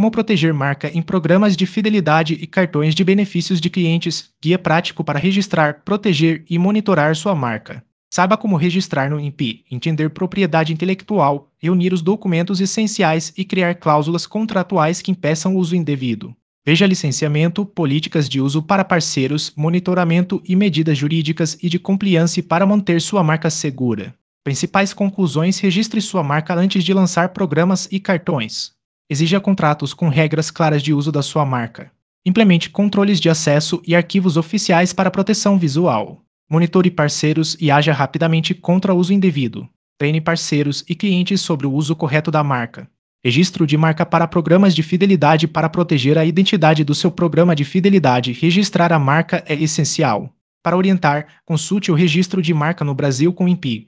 Como proteger marca em programas de fidelidade e cartões de benefícios de clientes, guia prático para registrar, proteger e monitorar sua marca. Saiba como registrar no INPI, entender propriedade intelectual, reunir os documentos essenciais e criar cláusulas contratuais que impeçam o uso indevido. Veja licenciamento, políticas de uso para parceiros, monitoramento e medidas jurídicas e de compliance para manter sua marca segura. Principais conclusões: registre sua marca antes de lançar programas e cartões. Exija contratos com regras claras de uso da sua marca. Implemente controles de acesso e arquivos oficiais para proteção visual. Monitore parceiros e haja rapidamente contra o uso indevido. Treine parceiros e clientes sobre o uso correto da marca. Registro de marca para programas de fidelidade. Para proteger a identidade do seu programa de fidelidade, registrar a marca é essencial. Para orientar, consulte o registro de marca no Brasil com o INPI,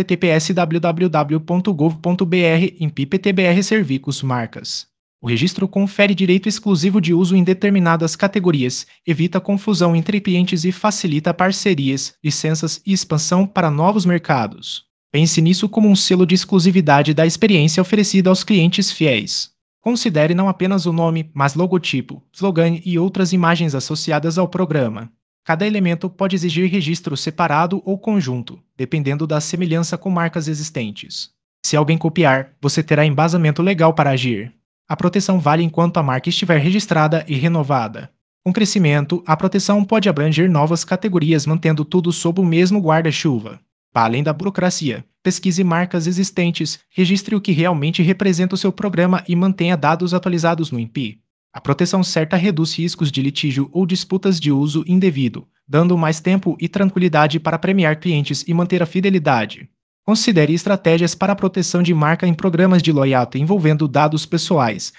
https://www.gov.br, INPI-PTBR Serviços Marcas. O registro confere direito exclusivo de uso em determinadas categorias, evita confusão entre clientes e facilita parcerias, licenças e expansão para novos mercados. Pense nisso como um selo de exclusividade da experiência oferecida aos clientes fiéis. Considere não apenas o nome, mas logotipo, slogan e outras imagens associadas ao programa. Cada elemento pode exigir registro separado ou conjunto, dependendo da semelhança com marcas existentes. Se alguém copiar, você terá embasamento legal para agir. A proteção vale enquanto a marca estiver registrada e renovada. Com crescimento, a proteção pode abranger novas categorias, mantendo tudo sob o mesmo guarda-chuva. Para além da burocracia, pesquise marcas existentes, registre o que realmente representa o seu programa e mantenha dados atualizados no INPI. A proteção certa reduz riscos de litígio ou disputas de uso indevido, dando mais tempo e tranquilidade para premiar clientes e manter a fidelidade. Considere estratégias para a proteção de marca em programas de loyalty envolvendo dados pessoais.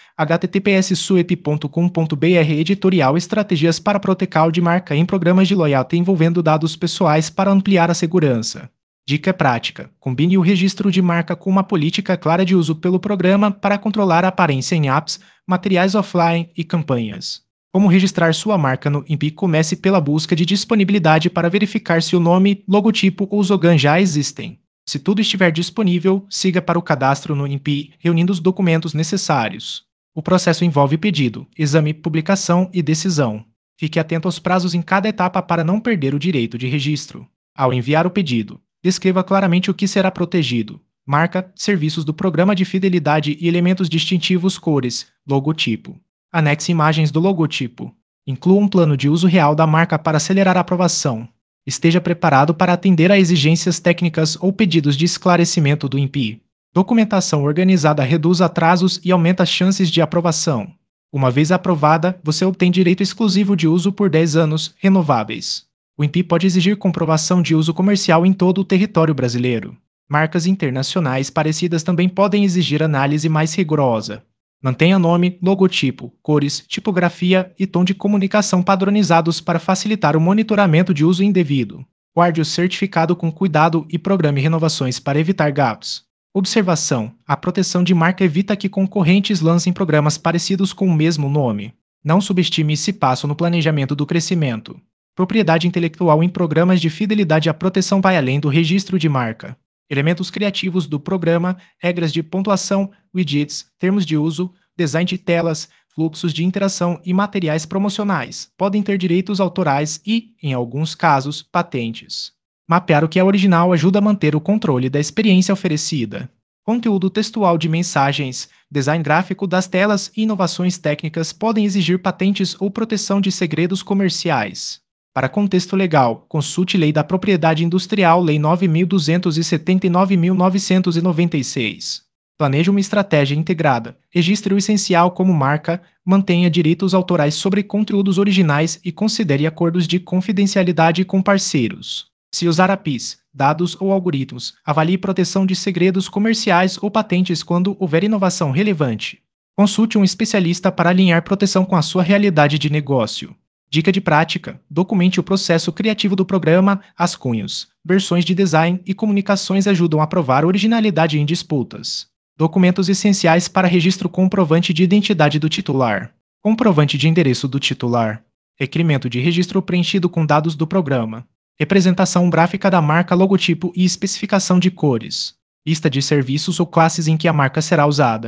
https://suep.com.br Editorial Estratégias para proteção de marca em programas de loyalty envolvendo dados pessoais para ampliar a segurança. Dica prática: combine o registro de marca com uma política clara de uso pelo programa para controlar a aparência em apps, materiais offline e campanhas. Como registrar sua marca no INPI? Comece pela busca de disponibilidade para verificar se o nome, logotipo ou slogan já existem. Se tudo estiver disponível, siga para o cadastro no INPI, reunindo os documentos necessários. O processo envolve pedido, exame, publicação e decisão. Fique atento aos prazos em cada etapa para não perder o direito de registro. Ao enviar o pedido, descreva claramente o que será protegido: marca, serviços do programa de fidelidade e elementos distintivos, cores, logotipo. Anexe imagens do logotipo. Inclua um plano de uso real da marca para acelerar a aprovação. Esteja preparado para atender a exigências técnicas ou pedidos de esclarecimento do INPI. Documentação organizada reduz atrasos e aumenta as chances de aprovação. Uma vez aprovada, você obtém direito exclusivo de uso por 10 anos, renováveis. O INPI pode exigir comprovação de uso comercial em todo o território brasileiro. Marcas internacionais parecidas também podem exigir análise mais rigorosa. Mantenha nome, logotipo, cores, tipografia e tom de comunicação padronizados para facilitar o monitoramento de uso indevido. Guarde o certificado com cuidado e programe renovações para evitar gaps. Observação: a proteção de marca evita que concorrentes lancem programas parecidos com o mesmo nome. Não subestime esse passo no planejamento do crescimento. Propriedade intelectual em programas de fidelidade. A proteção vai além do registro de marca. Elementos criativos do programa, regras de pontuação, widgets, termos de uso, design de telas, fluxos de interação e materiais promocionais podem ter direitos autorais e, em alguns casos, patentes. Mapear o que é original ajuda a manter o controle da experiência oferecida. Conteúdo textual de mensagens, design gráfico das telas e inovações técnicas podem exigir patentes ou proteção de segredos comerciais. Para contexto legal, consulte Lei da Propriedade Industrial, Lei 9.279 e 9.996. Planeje uma estratégia integrada, registre o essencial como marca, mantenha direitos autorais sobre conteúdos originais e considere acordos de confidencialidade com parceiros. Se usar APIs, dados ou algoritmos, avalie proteção de segredos comerciais ou patentes quando houver inovação relevante. Consulte um especialista para alinhar proteção com a sua realidade de negócio. Dica de prática: documente o processo criativo do programa, rascunhos, versões de design e comunicações ajudam a provar originalidade em disputas. Documentos essenciais para registro: comprovante de identidade do titular, comprovante de endereço do titular, requerimento de registro preenchido com dados do programa, representação gráfica da marca, logotipo e especificação de cores, lista de serviços ou classes em que a marca será usada,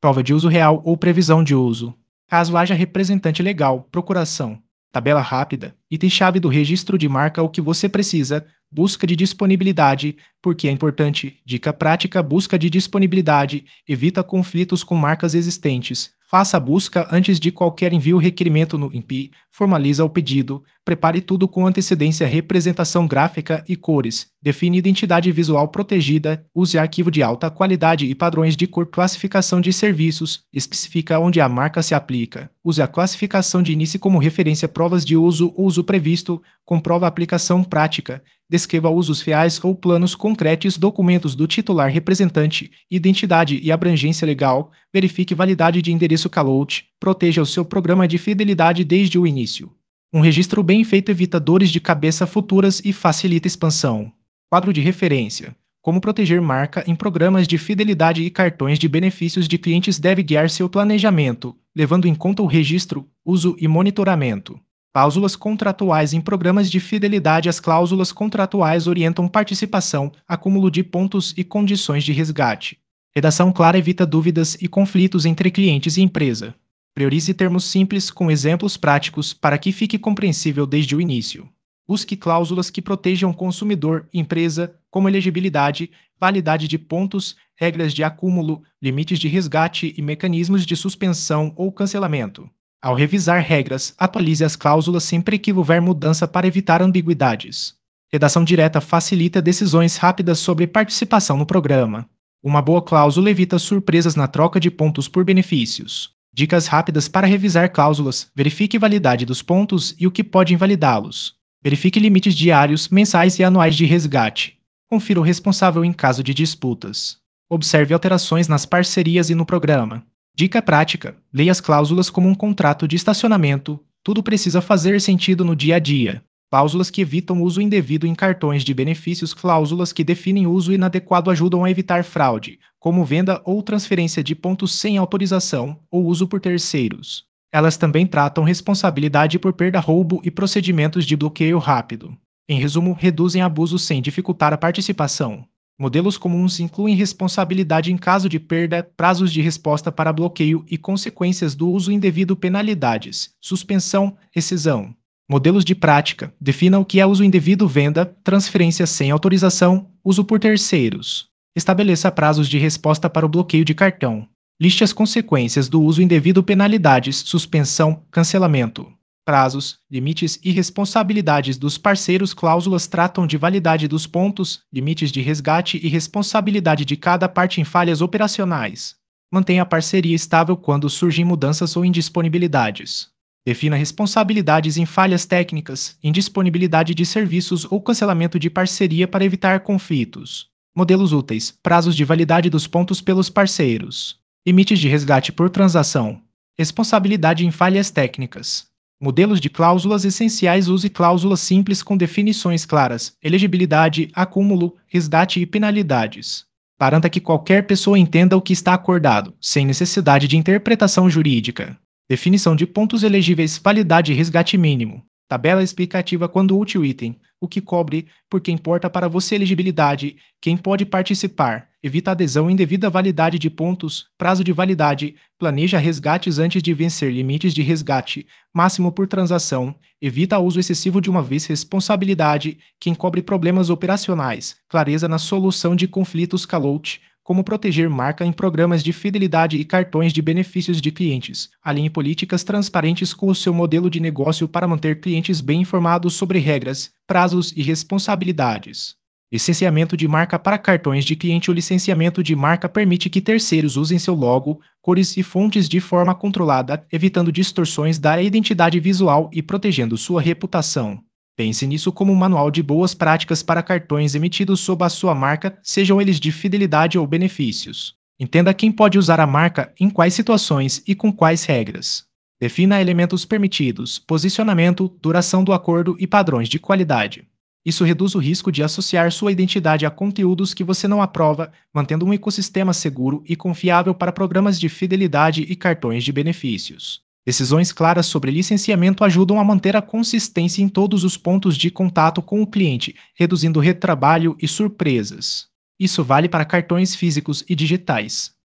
prova de uso real ou previsão de uso. Caso haja representante legal, procuração, tabela rápida, item-chave do registro de marca o que você precisa, busca de disponibilidade, porque é importante, dica prática, busca de disponibilidade, evita conflitos com marcas existentes, faça a busca antes de qualquer envio requerimento no INPI, formaliza o pedido, prepare tudo com antecedência representação gráfica e cores, define identidade visual protegida, use arquivo de alta qualidade e padrões de cor classificação de serviços, especifica onde a marca se aplica, use a classificação de início como referência provas de uso previsto, comprova a aplicação prática, descreva usos reais ou planos concretos documentos do titular representante, identidade e abrangência legal, verifique validade de endereço calout, proteja o seu programa de fidelidade desde o início. Um registro bem feito evita dores de cabeça futuras e facilita expansão. Quadro de referência. Como proteger marca em programas de fidelidade e cartões de benefícios de clientes deve guiar seu planejamento, levando em conta o registro, uso e monitoramento. Cláusulas contratuais em programas de fidelidade. As cláusulas contratuais orientam participação, acúmulo de pontos e condições de resgate. Redação clara evita dúvidas e conflitos entre clientes e empresa. Priorize termos simples com exemplos práticos para que fique compreensível desde o início. Busque cláusulas que protejam o consumidor, empresa, como elegibilidade, validade de pontos, regras de acúmulo, limites de resgate e mecanismos de suspensão ou cancelamento. Ao revisar regras, atualize as cláusulas sempre que houver mudança para evitar ambiguidades. Redação direta facilita decisões rápidas sobre participação no programa. Uma boa cláusula evita surpresas na troca de pontos por benefícios. Dicas rápidas para revisar cláusulas: verifique a validade dos pontos e o que pode invalidá-los. Verifique limites diários, mensais e anuais de resgate. Confira o responsável em caso de disputas. Observe alterações nas parcerias e no programa. Dica prática: leia as cláusulas como um contrato de estacionamento. Tudo precisa fazer sentido no dia a dia. Cláusulas que evitam uso indevido em cartões de benefícios. Cláusulas que definem uso inadequado ajudam a evitar fraude, como venda ou transferência de pontos sem autorização ou uso por terceiros. Elas também tratam responsabilidade por perda, roubo e procedimentos de bloqueio rápido. Em resumo, reduzem abusos sem dificultar a participação. Modelos comuns incluem responsabilidade em caso de perda, prazos de resposta para bloqueio e consequências do uso indevido, penalidades, suspensão, rescisão. Modelos de prática: defina o que é uso indevido, venda, transferência sem autorização, uso por terceiros. Estabeleça prazos de resposta para o bloqueio de cartão. Liste as consequências do uso indevido, penalidades, suspensão, cancelamento. Prazos, limites e responsabilidades dos parceiros. Cláusulas tratam de validade dos pontos, limites de resgate e responsabilidade de cada parte em falhas operacionais. Mantenha a parceria estável quando surgem mudanças ou indisponibilidades. Defina responsabilidades em falhas técnicas, indisponibilidade de serviços ou cancelamento de parceria para evitar conflitos. Modelos úteis: prazos de validade dos pontos pelos parceiros. Limites de resgate por transação. Responsabilidade em falhas técnicas. Modelos de cláusulas essenciais: use cláusulas simples com definições claras, elegibilidade, acúmulo, resgate e penalidades. Garanta que qualquer pessoa entenda o que está acordado, sem necessidade de interpretação jurídica. Definição de pontos elegíveis, validade e resgate mínimo. Tabela explicativa quando útil item. O que cobre, porque importa para você elegibilidade, quem pode participar, evita adesão indevida, validade de pontos, prazo de validade, planeja resgates antes de vencer, limites de resgate, máximo por transação, evita uso excessivo de uma vez, responsabilidade, quem cobre problemas operacionais, clareza na solução de conflitos, calout, como proteger marca em programas de fidelidade e cartões de benefícios de clientes. Alinhe políticas transparentes com o seu modelo de negócio para manter clientes bem informados sobre regras, prazos e responsabilidades. Licenciamento de marca para cartões de cliente. O licenciamento de marca permite que terceiros usem seu logo, cores e fontes de forma controlada, evitando distorções da identidade visual e protegendo sua reputação. Pense nisso como um manual de boas práticas para cartões emitidos sob a sua marca, sejam eles de fidelidade ou benefícios. Entenda quem pode usar a marca, em quais situações e com quais regras. Defina elementos permitidos, posicionamento, duração do acordo e padrões de qualidade. Isso reduz o risco de associar sua identidade a conteúdos que você não aprova, mantendo um ecossistema seguro e confiável para programas de fidelidade e cartões de benefícios. Decisões claras sobre licenciamento ajudam a manter a consistência em todos os pontos de contato com o cliente, reduzindo retrabalho e surpresas. Isso vale para cartões físicos e digitais.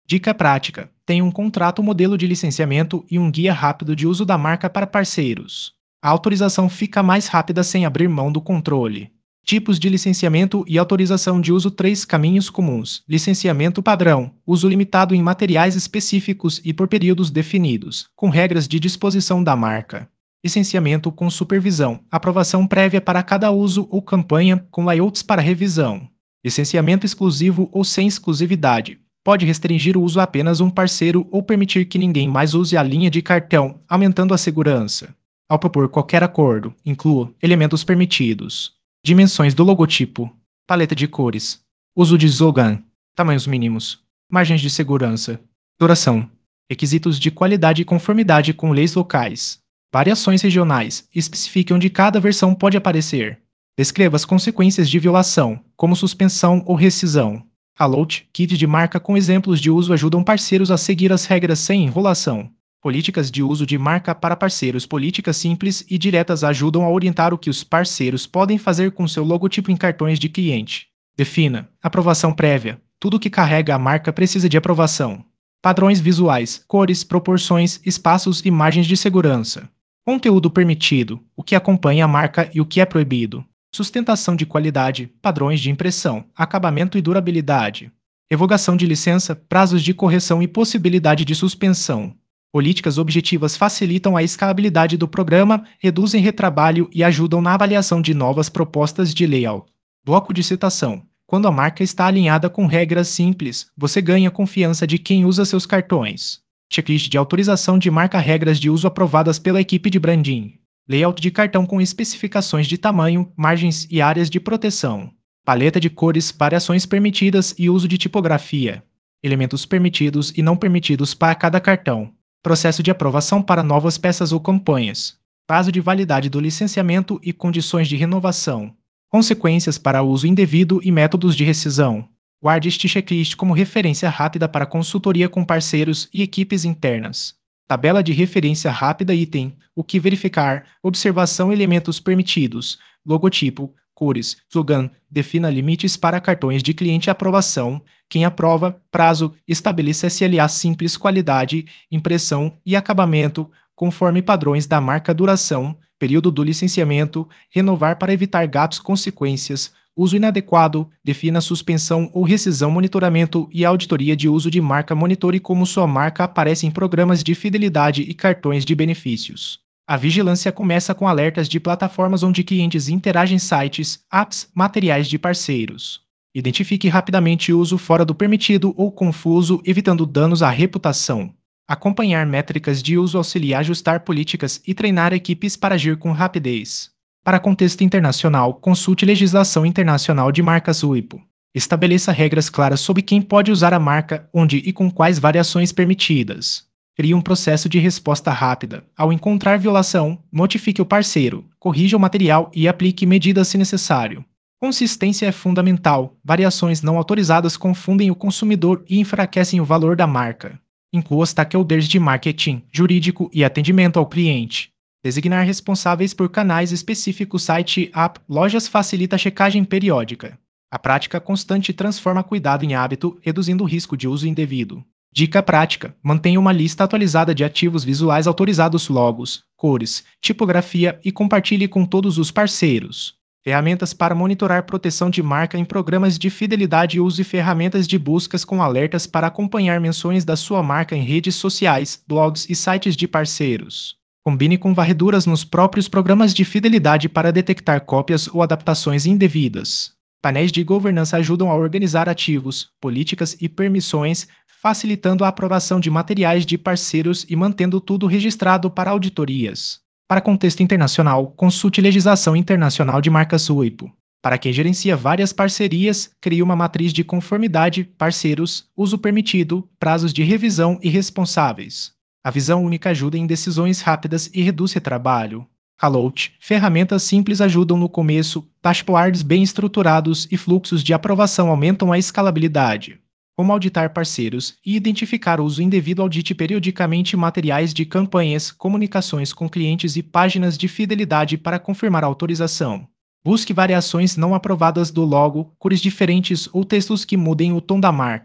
Dica prática: tenha um contrato modelo de licenciamento e um guia rápido de uso da marca para parceiros. A autorização fica mais rápida sem abrir mão do controle. Tipos de licenciamento e autorização de uso: 3 caminhos comuns. Licenciamento padrão: uso limitado em materiais específicos e por períodos definidos, com regras de disposição da marca. Licenciamento com supervisão: aprovação prévia para cada uso ou campanha, com layouts para revisão. Licenciamento exclusivo ou sem exclusividade: pode restringir o uso a apenas um parceiro ou permitir que ninguém mais use a linha de cartão, aumentando a segurança. Ao propor qualquer acordo, inclua elementos permitidos. Dimensões do logotipo. Paleta de cores. Uso de slogan. Tamanhos mínimos. Margens de segurança. Duração. Requisitos de qualidade e conformidade com leis locais. Variações regionais. Especifique onde cada versão pode aparecer. Descreva as consequências de violação, como suspensão ou rescisão. Allout, kit de marca com exemplos de uso ajudam parceiros a seguir as regras sem enrolação. Políticas de uso de marca para parceiros. Políticas simples e diretas ajudam a orientar o que os parceiros podem fazer com seu logotipo em cartões de cliente. Defina. Aprovação prévia. Tudo que carrega a marca precisa de aprovação. Padrões visuais, cores, proporções, espaços e margens de segurança. Conteúdo permitido. O que acompanha a marca e o que é proibido. Sustentação de qualidade, padrões de impressão, acabamento e durabilidade. Revogação de licença, prazos de correção e possibilidade de suspensão. Políticas objetivas facilitam a escalabilidade do programa, reduzem retrabalho e ajudam na avaliação de novas propostas de layout. Bloco de citação. Quando a marca está alinhada com regras simples, você ganha a confiança de quem usa seus cartões. Checklist de autorização de marca: regras de uso aprovadas pela equipe de branding. Layout de cartão com especificações de tamanho, margens e áreas de proteção. Paleta de cores, variações permitidas e uso de tipografia. Elementos permitidos e não permitidos para cada cartão. Processo de aprovação para novas peças ou campanhas. Prazo de validade do licenciamento e condições de renovação. Consequências para uso indevido e métodos de rescisão. Guarde este checklist como referência rápida para consultoria com parceiros e equipes internas. Tabela de referência rápida: item, o que verificar, observação, elementos permitidos, logotipo, cores, slogan, defina limites para cartões de cliente, aprovação, quem aprova, prazo, estabeleça SLA simples, qualidade, impressão e acabamento, conforme padrões da marca, duração, período do licenciamento, renovar para evitar gatos, consequências, uso inadequado, defina suspensão ou rescisão, monitoramento e auditoria de uso de marca, monitore como sua marca aparece em programas de fidelidade e cartões de benefícios. A vigilância começa com alertas de plataformas onde clientes interagem, sites, apps, materiais de parceiros. Identifique rapidamente o uso fora do permitido ou confuso, evitando danos à reputação. Acompanhar métricas de uso auxilia a ajustar políticas e treinar equipes para agir com rapidez. Para contexto internacional, consulte legislação internacional de marcas UIPO. Estabeleça regras claras sobre quem pode usar a marca, onde e com quais variações permitidas. Crie um processo de resposta rápida. Ao encontrar violação, notifique o parceiro, corrija o material e aplique medidas se necessário. Consistência é fundamental. Variações não autorizadas confundem o consumidor e enfraquecem o valor da marca. Inclua stakeholders de marketing, jurídico e atendimento ao cliente. Designar responsáveis por canais específicos: site, app, lojas facilita a checagem periódica. A prática constante transforma cuidado em hábito, reduzindo o risco de uso indevido. Dica prática: mantenha uma lista atualizada de ativos visuais autorizados, logos, cores, tipografia e compartilhe com todos os parceiros. Ferramentas para monitorar proteção de marca em programas de fidelidade. Use ferramentas de buscas com alertas para acompanhar menções da sua marca em redes sociais, blogs e sites de parceiros. Combine com varreduras nos próprios programas de fidelidade para detectar cópias ou adaptações indevidas. Painéis de governança ajudam a organizar ativos, políticas e permissões, facilitando a aprovação de materiais de parceiros e mantendo tudo registrado para auditorias. Para contexto internacional, consulte legislação internacional de marcas UIPO. Para quem gerencia várias parcerias, crie uma matriz de conformidade, parceiros, uso permitido, prazos de revisão e responsáveis. A visão única ajuda em decisões rápidas e reduz retrabalho. Allout, ferramentas simples ajudam no começo, dashboards bem estruturados e fluxos de aprovação aumentam a escalabilidade. Como auditar parceiros e identificar o uso indevido. Audite periodicamente materiais de campanhas, comunicações com clientes e páginas de fidelidade para confirmar a autorização. Busque variações não aprovadas do logo, cores diferentes ou textos que mudem o tom da marca.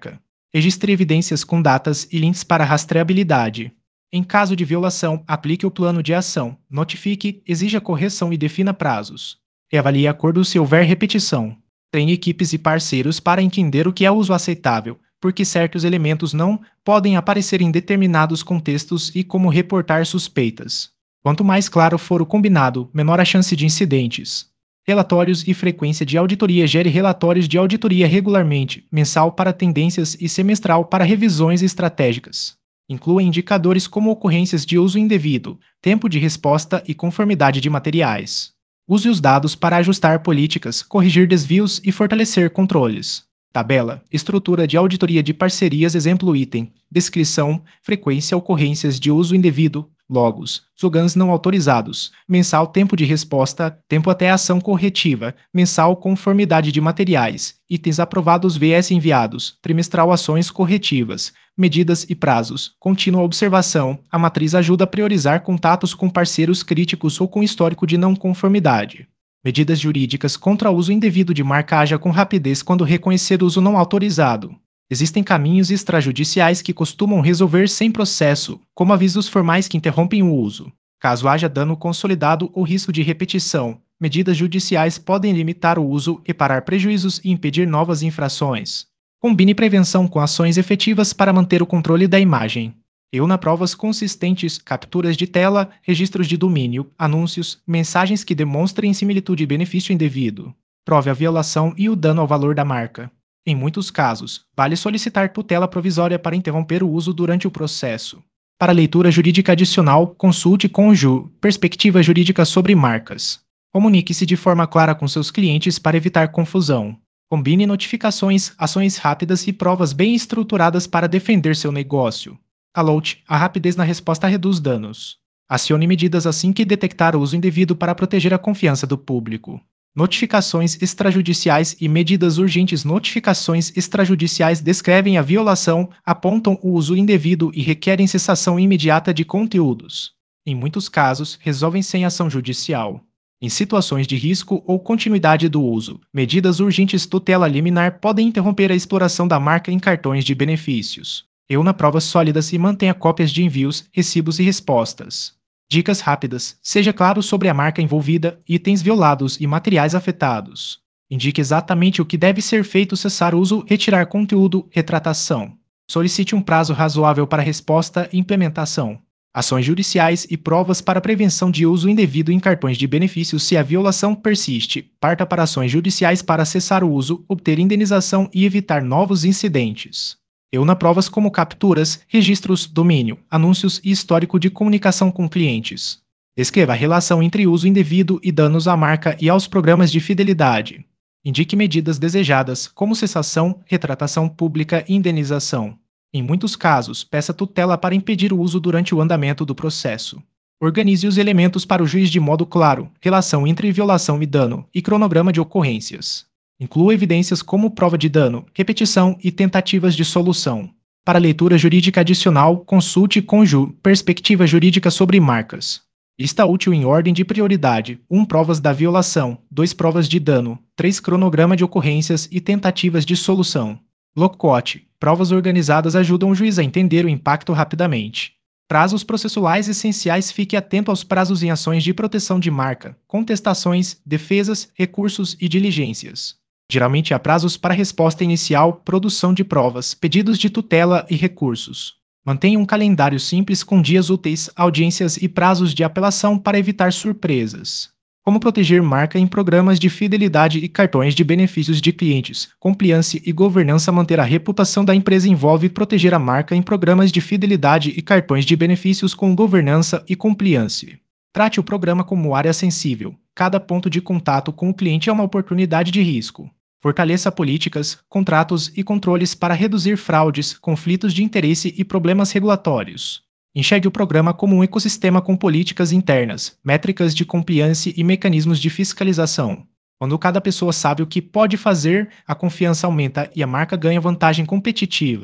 Registre evidências com datas e links para rastreabilidade. Em caso de violação, aplique o plano de ação, notifique, exija correção e defina prazos. Reavalie acordos se houver repetição. Treine equipes e parceiros para entender o que é uso aceitável, porque certos elementos não podem aparecer em determinados contextos e como reportar suspeitas. Quanto mais claro for o combinado, menor a chance de incidentes. Relatórios e frequência de auditoria. Gere relatórios de auditoria regularmente, mensal para tendências e semestral para revisões estratégicas. Inclua indicadores como ocorrências de uso indevido, tempo de resposta e conformidade de materiais. Use os dados para ajustar políticas, corrigir desvios e fortalecer controles. Tabela, estrutura de auditoria de parcerias. Exemplo item, descrição, frequência, ocorrências de uso indevido, logos, slogans não autorizados, mensal tempo de resposta, tempo até ação corretiva, mensal conformidade de materiais, itens aprovados vs enviados, trimestral ações corretivas, medidas e prazos, contínua observação. A matriz ajuda a priorizar contatos com parceiros críticos ou com histórico de não conformidade. Medidas jurídicas contra o uso indevido de marca. Haja com rapidez quando reconhecer uso não autorizado. Existem caminhos extrajudiciais que costumam resolver sem processo, como avisos formais que interrompem o uso. Caso haja dano consolidado ou risco de repetição, medidas judiciais podem limitar o uso, reparar prejuízos e impedir novas infrações. Combine prevenção com ações efetivas para manter o controle da imagem. Reúna provas consistentes, capturas de tela, registros de domínio, anúncios, mensagens que demonstrem similitude e benefício indevido. Prove a violação e o dano ao valor da marca. Em muitos casos, vale solicitar tutela provisória para interromper o uso durante o processo. Para leitura jurídica adicional, consulte com o JU, Perspectiva Jurídica sobre Marcas. Comunique-se de forma clara com seus clientes para evitar confusão. Combine notificações, ações rápidas e provas bem estruturadas para defender seu negócio. Alote, a rapidez na resposta reduz danos. Acione medidas assim que detectar o uso indevido para proteger a confiança do público. Notificações extrajudiciais e medidas urgentes. Notificações extrajudiciais descrevem a violação, apontam o uso indevido e requerem cessação imediata de conteúdos. Em muitos casos, resolvem sem ação judicial. Em situações de risco ou continuidade do uso, medidas urgentes. Tutela liminar podem interromper a exploração da marca em cartões de benefícios. Reúna provas sólidas e mantenha cópias de envios, recibos e respostas. Dicas rápidas. Seja claro sobre a marca envolvida, itens violados e materiais afetados. Indique exatamente o que deve ser feito: cessar uso, retirar conteúdo, retratação. Solicite um prazo razoável para resposta e implementação. Ações judiciais e provas para prevenção de uso indevido em cartões de benefícios. Se a violação persiste, parta para ações judiciais para cessar o uso, obter indenização e evitar novos incidentes. Reúna provas como capturas, registros, domínio, anúncios e histórico de comunicação com clientes. Descreva a relação entre uso indevido e danos à marca e aos programas de fidelidade. Indique medidas desejadas, como cessação, retratação pública e indenização. Em muitos casos, peça tutela para impedir o uso durante o andamento do processo. Organize os elementos para o juiz de modo claro, relação entre violação e dano, e cronograma de ocorrências. Inclua evidências como prova de dano, repetição e tentativas de solução. Para leitura jurídica adicional, consulte com o JU, Perspectiva Jurídica sobre Marcas. Lista útil em ordem de prioridade: 1. Provas da violação, 2. Provas de dano, 3. Cronograma de ocorrências e tentativas de solução. Locote: provas organizadas ajudam o juiz a entender o impacto rapidamente. Prazos processuais essenciais. Fique atento aos prazos em ações de proteção de marca, contestações, defesas, recursos e diligências. Geralmente há prazos para resposta inicial, produção de provas, pedidos de tutela e recursos. Mantenha um calendário simples com dias úteis, audiências e prazos de apelação para evitar surpresas. Como proteger marca em programas de fidelidade e cartões de benefícios de clientes. Compliance e governança. Manter a reputação da empresa envolve proteger a marca em programas de fidelidade e cartões de benefícios com governança e compliance. Trate o programa como área sensível. Cada ponto de contato com o cliente é uma oportunidade de risco. Fortaleça políticas, contratos e controles para reduzir fraudes, conflitos de interesse e problemas regulatórios. Enxergue o programa como um ecossistema com políticas internas, métricas de compliance e mecanismos de fiscalização. Quando cada pessoa sabe o que pode fazer, a confiança aumenta e a marca ganha vantagem competitiva.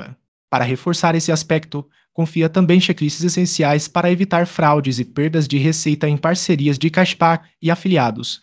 Para reforçar esse aspecto, confia também em checklists essenciais para evitar fraudes e perdas de receita em parcerias de cashback e afiliados.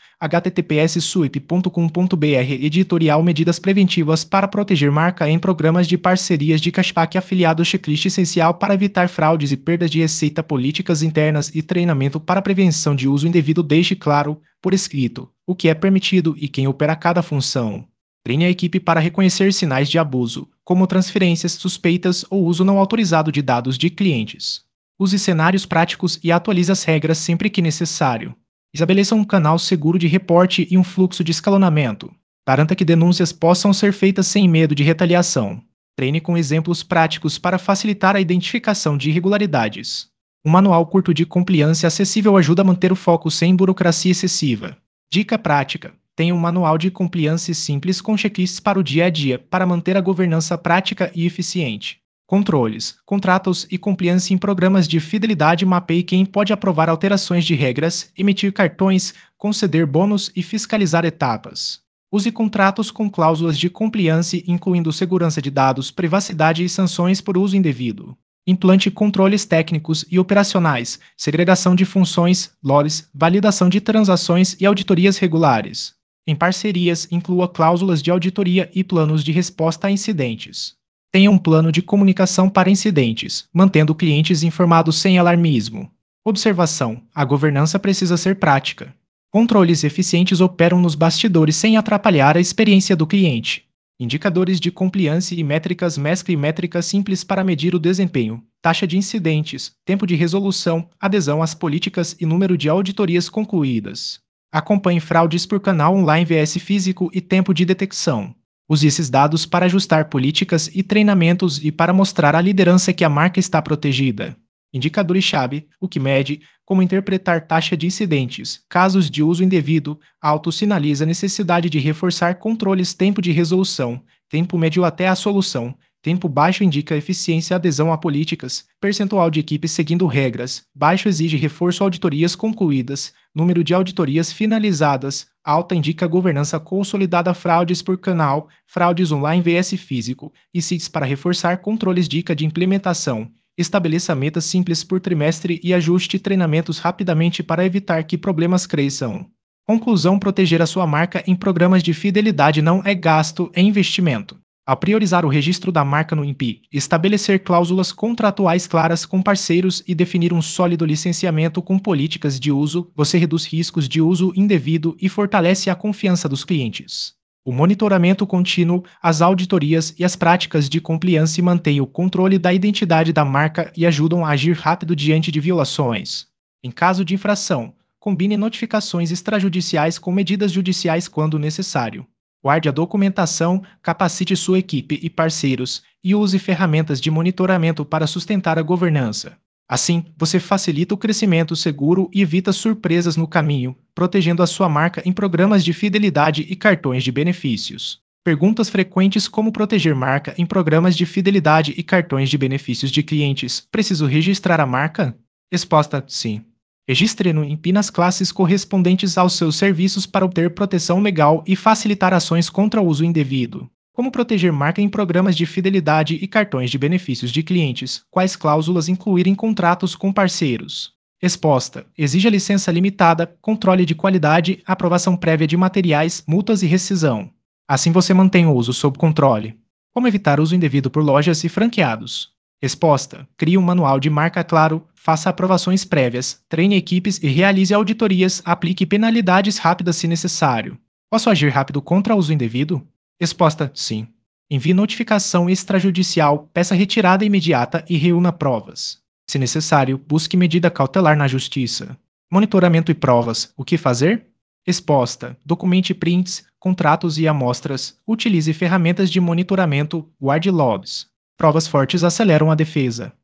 https://suip.com.br Editorial Medidas preventivas para proteger marca em programas de parcerias de cashback e afiliados. Checklist essencial para evitar fraudes e perdas de receita. Políticas internas e treinamento para prevenção de uso indevido. Deixe claro, por escrito, o que é permitido e quem opera cada função. Treine a equipe para reconhecer sinais de abuso, como transferências suspeitas ou uso não autorizado de dados de clientes. Use cenários práticos e atualize as regras sempre que necessário. Estabeleça um canal seguro de reporte e um fluxo de escalonamento. Garanta que denúncias possam ser feitas sem medo de retaliação. Treine com exemplos práticos para facilitar a identificação de irregularidades. Um manual curto de compliance acessível ajuda a manter o foco sem burocracia excessiva. Dica prática: tenha um manual de compliance simples com checklists para o dia a dia, para manter a governança prática e eficiente. Controles, contratos e compliance em programas de fidelidade. Mapeie quem pode aprovar alterações de regras, emitir cartões, conceder bônus e fiscalizar etapas. Use contratos com cláusulas de compliance, incluindo segurança de dados, privacidade e sanções por uso indevido. Implante controles técnicos e operacionais, segregação de funções, logs, validação de transações e auditorias regulares. Em parcerias, inclua cláusulas de auditoria e planos de resposta a incidentes. Tenha um plano de comunicação para incidentes, mantendo clientes informados sem alarmismo. Observação: a governança precisa ser prática. Controles eficientes operam nos bastidores sem atrapalhar a experiência do cliente. Indicadores de compliance e métricas. Mescle métricas simples para medir o desempenho, taxa de incidentes, tempo de resolução, adesão às políticas e número de auditorias concluídas. Acompanhe fraudes por canal online vs físico e tempo de detecção. Use esses dados para ajustar políticas e treinamentos e para mostrar à liderança que a marca está protegida. Indicadores-chave: o que mede, como interpretar taxa de incidentes, casos de uso indevido, auto sinaliza a necessidade de reforçar controles. Tempo de resolução, tempo médio até a solução, tempo baixo indica eficiência. Adesão a políticas, percentual de equipes seguindo regras, baixo exige reforço. Auditorias concluídas, número de auditorias finalizadas, alta indica governança consolidada. Fraudes por canal, fraudes online vs físico, e CITs para reforçar controles. Dica de implementação: estabeleça metas simples por trimestre e ajuste treinamentos rapidamente para evitar que problemas cresçam. Conclusão: proteger a sua marca em programas de fidelidade não é gasto, é investimento. Ao priorizar o registro da marca no INPI, estabelecer cláusulas contratuais claras com parceiros e definir um sólido licenciamento com políticas de uso, você reduz riscos de uso indevido e fortalece a confiança dos clientes. O monitoramento contínuo, as auditorias e as práticas de compliance mantêm o controle da identidade da marca e ajudam a agir rápido diante de violações. Em caso de infração, combine notificações extrajudiciais com medidas judiciais quando necessário. Guarde a documentação, capacite sua equipe e parceiros e use ferramentas de monitoramento para sustentar a governança. Assim, você facilita o crescimento seguro e evita surpresas no caminho, protegendo a sua marca em programas de fidelidade e cartões de benefícios. Perguntas frequentes: como proteger marca em programas de fidelidade e cartões de benefícios de clientes. Preciso registrar a marca? Resposta: sim. Registre no INPI nas classes correspondentes aos seus serviços para obter proteção legal e facilitar ações contra o uso indevido. Como proteger marca em programas de fidelidade e cartões de benefícios de clientes? Quais cláusulas incluir em contratos com parceiros? Resposta: exija licença limitada, controle de qualidade, aprovação prévia de materiais, multas e rescisão. Assim você mantém o uso sob controle. Como evitar uso indevido por lojas e franqueados? Resposta: crie um manual de marca claro, faça aprovações prévias, treine equipes e realize auditorias. Aplique penalidades rápidas se necessário. Posso agir rápido contra o uso indevido? Resposta: sim. Envie notificação extrajudicial, peça retirada imediata e reúna provas. Se necessário, busque medida cautelar na justiça. Monitoramento e provas: o que fazer? Resposta: documente prints, contratos e amostras, utilize ferramentas de monitoramento, guarde logs. Provas fortes aceleram a defesa.